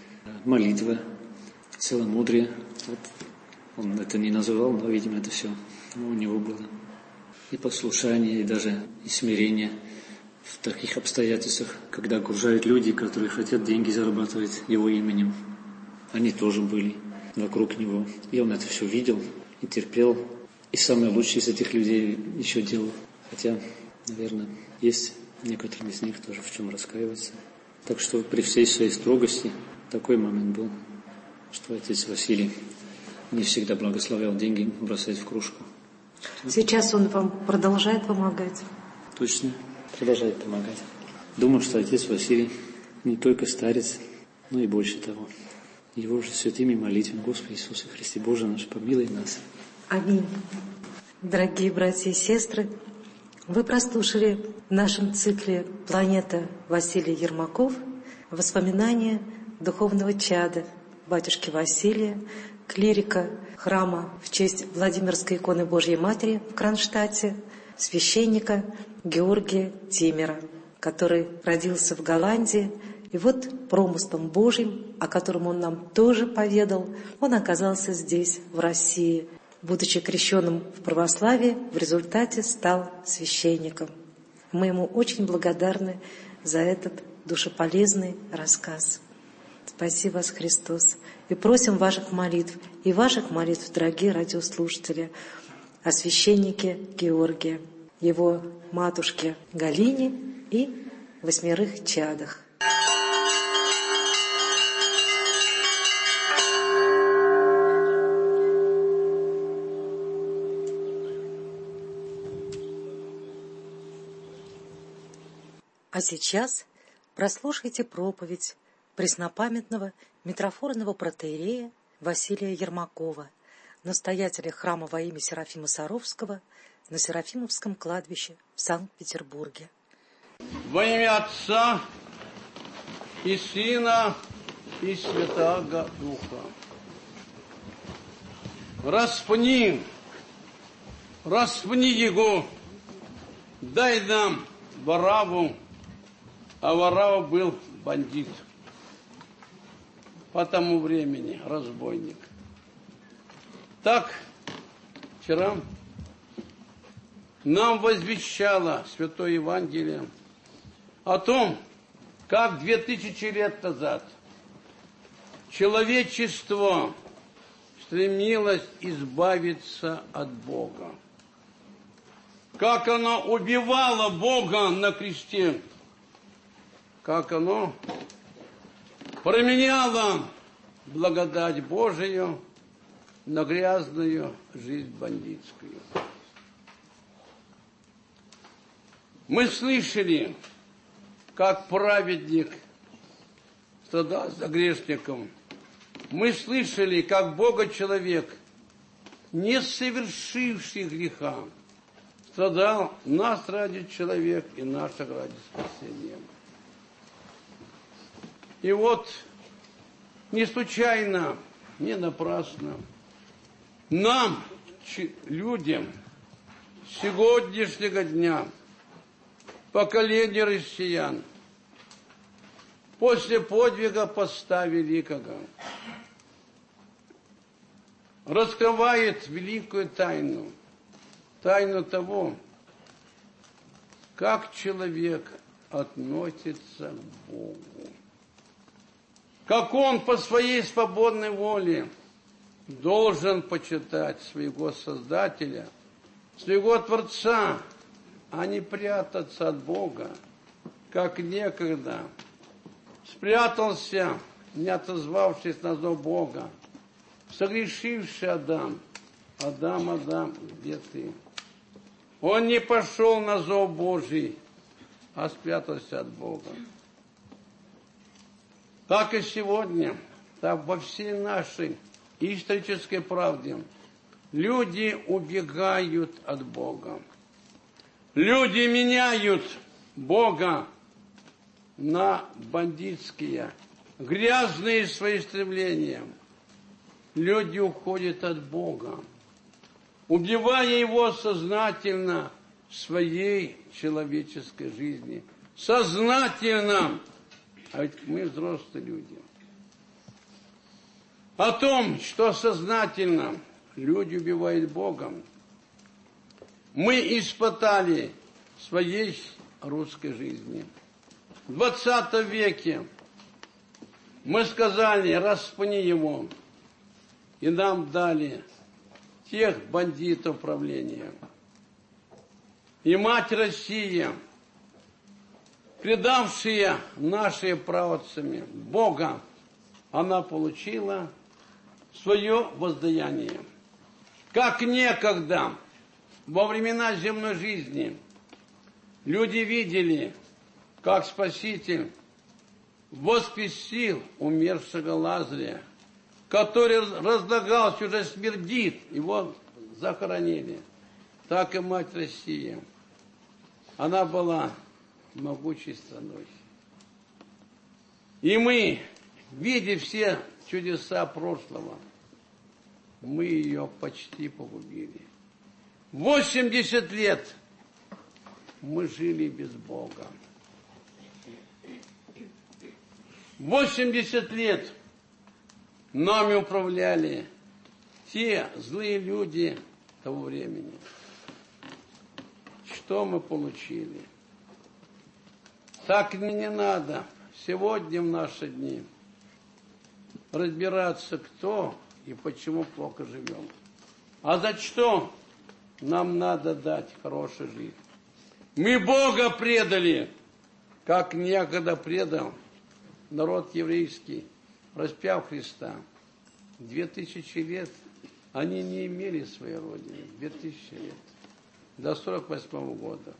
Speaker 3: молитва, целомудрие. Вот он это не называл, но, видимо, это все у него было. И послушание, и даже и смирение в таких обстоятельствах, когда окружают люди, которые хотят деньги зарабатывать его именем. Они тоже были вокруг него. И он это все видел и терпел. И самое лучшее из этих людей еще делал. Хотя, наверное, есть некоторым из них тоже в чем раскаиваться. Так что при всей своей строгости такой момент был, что отец Василий не всегда благословлял деньги бросать в кружку.
Speaker 2: Сейчас он вам продолжает помогать?
Speaker 3: Точно, продолжает помогать. Думаю, что отец Василий не только старец, но и больше того. Его же святыми молитвами: Господи Иисусе Христе, Боже наш, помилуй нас.
Speaker 2: Аминь. Дорогие братья и сестры, вы прослушали в нашем цикле «Планета» Василий Ермаков воспоминания духовного чада батюшки Василия, клирика храма в честь Владимирской иконы Божьей Матери в Кронштадте, священника Георгия Тимера, который родился в Голландии. И вот промыслом Божьим, о котором он нам тоже поведал, он оказался здесь, в России. Будучи крещенным в православии, в результате стал священником. Мы ему очень благодарны за этот душеполезный рассказ. Спаси вас, Христос. И просим ваших молитв, и ваших молитв, дорогие радиослушатели, о священнике Георгии, его матушке Галине и восьмерых чадах. А сейчас прослушайте проповедь преснопамятного митрофорного протоиерея Василия Ермакова, настоятеля храма во имя Серафима Саровского на Серафимовском кладбище в Санкт-Петербурге.
Speaker 4: Во имя Отца и Сына и Святаго Духа. Распни, распни его, дай нам Вараву, а Варава был бандит. По тому времени разбойник. Так, вчера нам возвещало Святое Евангелие о том, как две тысячи лет назад человечество стремилось избавиться от Бога. Как оно убивало Бога на кресте, как оно променяло благодать Божию на грязную жизнь бандитскую. Мы слышали, как праведник страдал за грешником. Мы слышали, как Бога-человек, не совершивший греха, страдал нас ради человек и наших ради спасения. И вот не случайно, не напрасно нам, людям сегодняшнего дня, поколение россиян, после подвига поста великого, раскрывает великую тайну, тайну того, как человек относится к Богу. Как он по своей свободной воле должен почитать своего Создателя своего Творца, а не прятаться от Бога, как некогда спрятался, не отозвавшись на зов Бога, согрешивший Адам. Адам, Адам, где ты? Он не пошел на зов Божий, а спрятался от Бога. Так и сегодня, так во всей нашей исторической правде, люди убегают от Бога. Люди меняют Бога на бандитские, грязные свои стремления. Люди уходят от Бога, убивая Его сознательно в своей человеческой жизни. Сознательно. А ведь мы взрослые люди. О том, что сознательно люди убивают Бога, мы испытали в своей русской жизни. В двадцатом веке мы сказали, распни его, и нам дали тех бандитов правления. И мать Россия, предавшая нашими праотцами Бога, она получила свое воздаяние. Как некогда, во времена земной жизни, люди видели, как Спаситель воскресил умершего Лазаря, который разлагался, уже смердит, его захоронили. Так и мать Россия. Она была могучей страной. И мы, видя все чудеса прошлого, мы ее почти погубили. восемьдесят лет мы жили без Бога. восемьдесят лет нами управляли те злые люди того времени. Что мы получили? Так мне не надо сегодня в наши дни разбираться, кто и почему плохо живем. А за что нам надо дать хорошую жизнь? Мы Бога предали, как некогда предал народ еврейский, распяв Христа. Две тысячи лет они не имели своей родины. Две тысячи лет. До сорок восьмого года.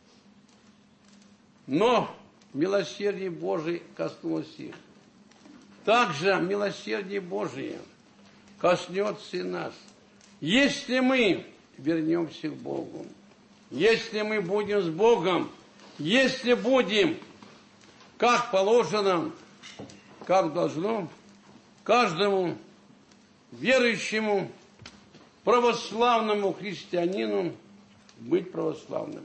Speaker 4: Но милосердие Божие коснулось их. Также милосердие Божие коснется и нас. Если мы вернемся к Богу, если мы будем с Богом, если будем, как положено, как должно, каждому верующему, православному христианину быть православным.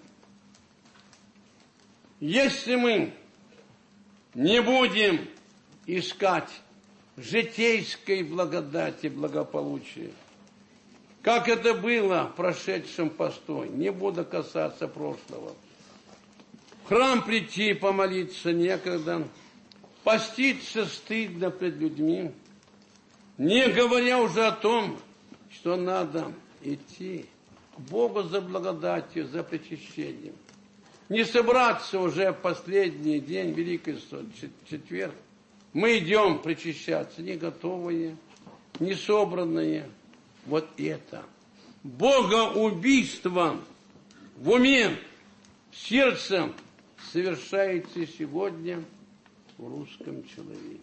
Speaker 4: Если мы не будем искать житейской благодати, благополучия, как это было в прошедшем посту, не буду касаться прошлого. В храм прийти, помолиться некогда, поститься стыдно пред людьми, не говоря уже о том, что надо идти к Богу за благодатью, за причащением. Не собраться уже в последний день, Великий четверг. Мы идем причащаться, не готовые, не собранные. Вот это. Богоубийство в уме, в сердце совершается сегодня в русском человеке.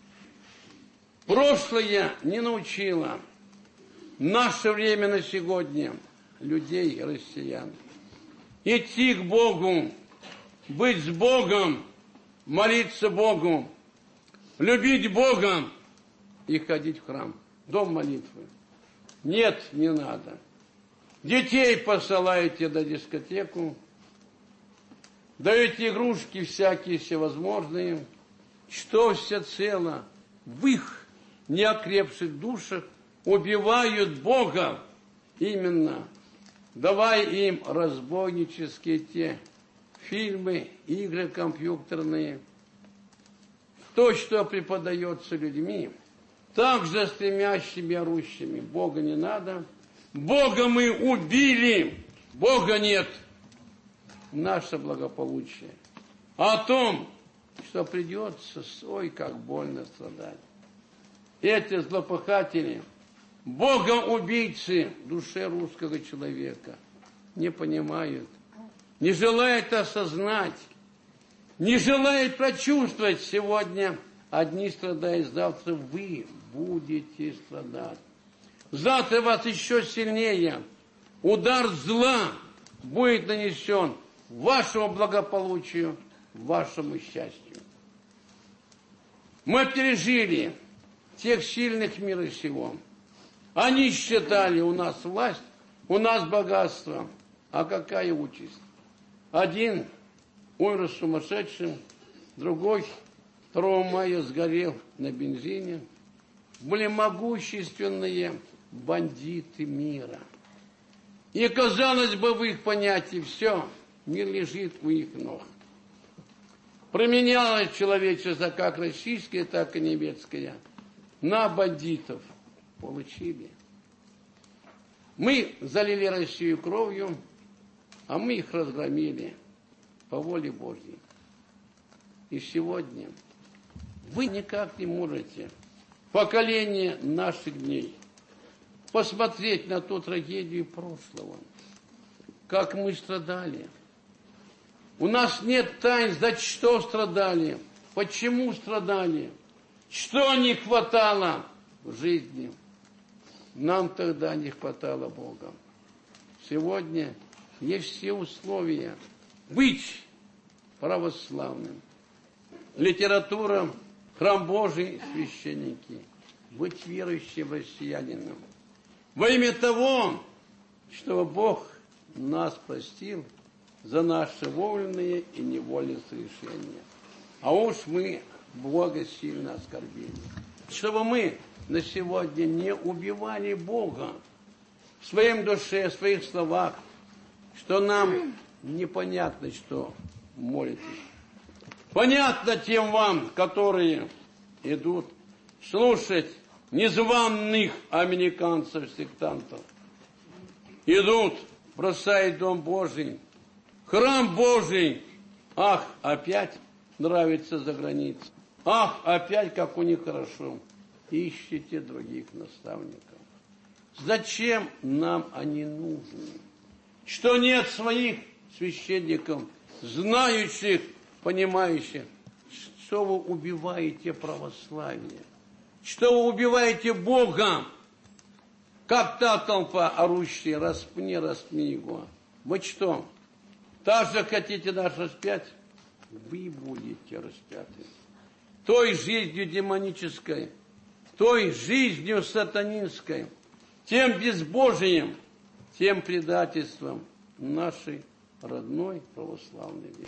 Speaker 4: Прошлое не научило наше время на сегодня людей, россиян, идти к Богу, быть с Богом, молиться Богу, любить Бога и ходить в храм, дом молитвы. Нет, не надо. Детей посылаете на дискотеку, даете игрушки всякие всевозможные, что всецело в их неокрепших душах убивают Бога, именно давая им разбойнические те фильмы, игры компьютерные, то, что преподается людьми, также стремящими, орущими. Бога не надо. Бога мы убили. Бога нет, наше благополучие, а о том, что придется, ой, как больно страдать. Эти злопыхатели, богоубийцы душе русского человека не понимают, не желают осознать, не желают прочувствовать сегодня. Одни страдают, завтра вы будете страдать. Завтра вас еще сильнее удар зла будет нанесен вашему благополучию, вашему счастью. Мы пережили тех сильных мира сего. Они считали, у нас власть, у нас богатство. А какая участь? Один умер сумасшедшим, другой второго мая сгорел на бензине. Были могущественные бандиты мира. И, казалось бы, в их понятии все, мир лежит у их ног. Променялось человечество как российское, так и немецкое на бандитов. Получили. Мы залили Россию кровью, а мы их разгромили по воле Божьей. И сегодня вы никак не можете, поколение наших дней, посмотреть на ту трагедию прошлого, как мы страдали. У нас нет тайн, за что страдали, почему страдали, что не хватало в жизни. Нам тогда не хватало Бога. Сегодня есть все условия быть православным. Литература, храм Божий, священники, быть верующим россиянином. Во имя того, чтобы Бог нас простил за наши вольные и невольные совершения. А уж мы Бога сильно оскорбили. Чтобы мы на сегодня не убивали Бога в своем душе, в своих словах, что нам непонятно, что молитесь. Понятно тем вам, которые идут слушать незваных американцев-сектантов. Идут, бросают Дом Божий, храм Божий. Ах, опять нравится за границей. Ах, опять как у них хорошо. Ищите других наставников. Зачем нам они нужны? Что нет своих священников, знающих, понимающих, что вы убиваете православие, что вы убиваете Бога, как та толпа орущая, распни, распни его. Вы что, также хотите нас распять? Вы будете распяты. Той жизнью демонической, той жизнью сатанинской, тем безбожием, тем предательством нашей родной православной веры.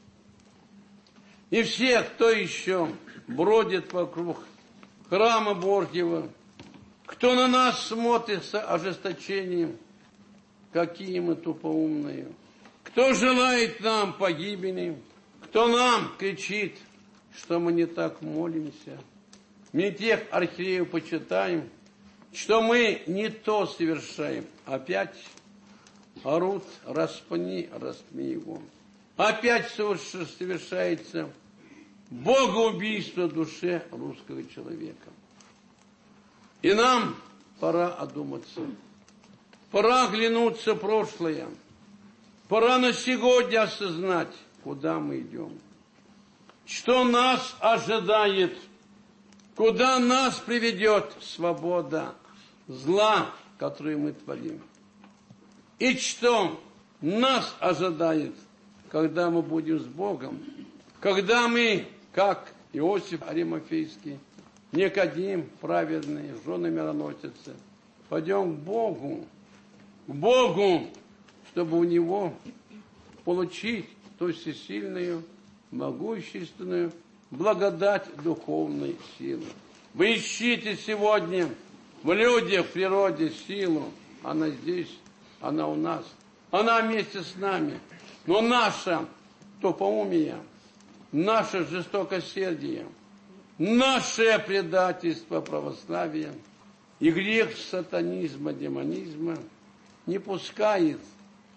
Speaker 4: И все, кто еще бродит вокруг храма Божьего, кто на нас смотрит с ожесточением, какие мы тупоумные, кто желает нам погибели, кто нам кричит, что мы не так молимся, не тех архиереев почитаем, что мы не то совершаем. Опять орут, распни, распни его. Опять совершается богоубийство в душе русского человека. И нам пора одуматься. Пора оглянуться в прошлое. Пора на сегодня осознать, куда мы идем. Что нас ожидает. Куда нас приведет свобода зла, которую мы творим. И что нас ожидает, когда мы будем с Богом. Когда мы, как Иосиф Аримафейский, Никодим праведный, жены мироносицы, пойдем к Богу, к Богу, чтобы у Него получить ту всесильную, могущественную благодать духовной силы. Вы ищите сегодня в людях, в природе силу. Она здесь, она у нас, она вместе с нами. Но наше тупоумие, наше жестокосердие, наше предательство православия и грех сатанизма, демонизма не пускает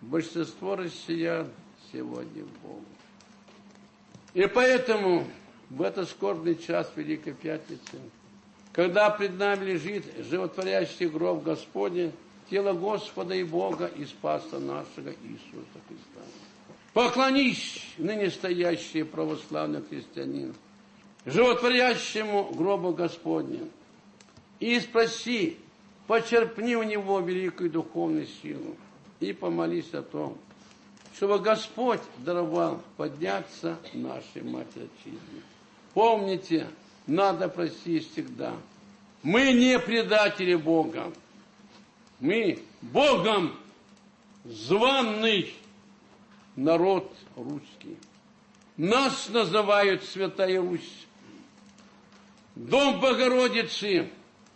Speaker 4: большинство россиян сегодня в Богу. И поэтому в этот скорбный час Великой Пятницы, когда пред нами лежит животворящий гроб Господень, тело Господа и Бога и Спаса нашего Иисуса Христа. Поклонись, ныне стоящий православный христианин, животворящему гробу Господню, и спроси, почерпни у него великую духовную силу, и помолись о том, чтобы Господь даровал подняться нашей Матери Отчизне. Помните, надо просить всегда. Мы не предатели Бога. Мы Богом званный народ русский. Нас называют Святая Русь. Дом Богородицы.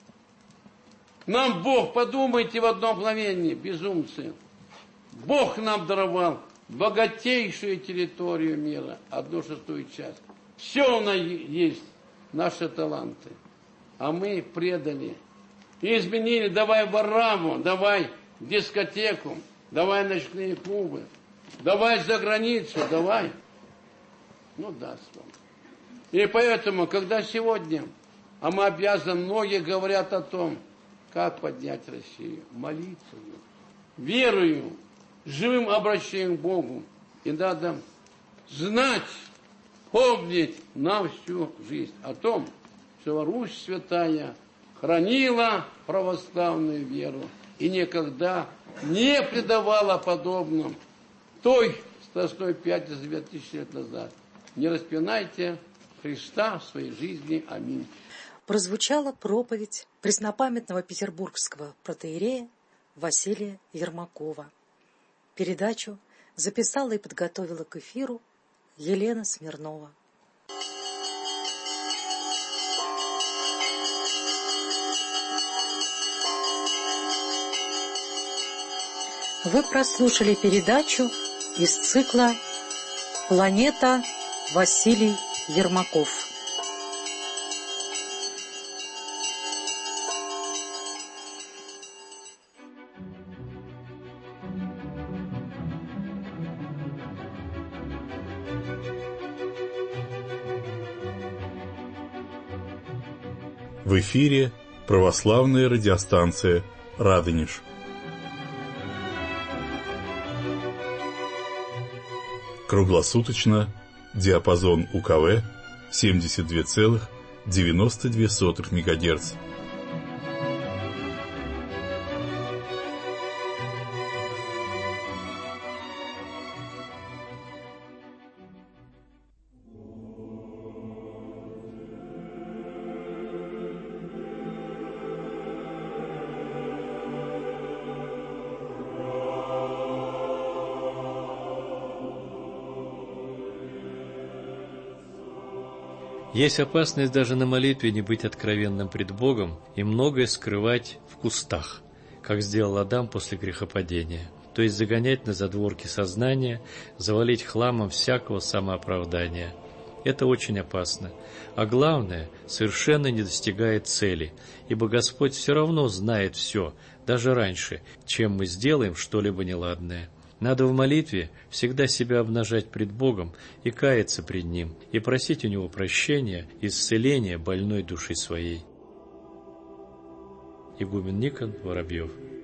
Speaker 4: Нам Бог, подумайте в одно мгновение, безумцы. Бог нам даровал богатейшую территорию мира, одну шестую часть. Все у нас есть, наши таланты. А мы предали. И изменили, давай в Араву, давай в дискотеку, давай ночные клубы, давай за границу, давай. Ну, даст вам. И поэтому, когда сегодня, а мы обязаны, многие говорят о том, как поднять Россию, молитвою, верою, живым обращением к Богу. И надо знать, помнить нам всю жизнь о том, что Русь святая хранила православную веру и никогда не предавала подобным той Страстной Пятницы две тысячи лет назад. Не распинайте Христа в своей жизни. Аминь.
Speaker 2: Прозвучала проповедь преснопамятного петербургского протоиерея Василия Ермакова. Передачу записала и подготовила к эфиру Елена Смирнова. Вы прослушали передачу из цикла «Планета» Василий Ермаков.
Speaker 5: В эфире православная радиостанция «Радонеж». Круглосуточно диапазон УКВ семьдесят два целых девяносто две сотых мегагерца.
Speaker 6: Есть опасность даже на молитве не быть откровенным пред Богом и многое скрывать в кустах, как сделал Адам после грехопадения, то есть загонять на задворки сознания, завалить хламом всякого самооправдания. Это очень опасно, а главное, совершенно не достигает цели, ибо Господь все равно знает все, даже раньше, чем мы сделаем что-либо неладное. Надо в молитве всегда себя обнажать пред Богом и каяться пред Ним, и просить у Него прощения и исцеления больной души своей. Игумен Никон Воробьев.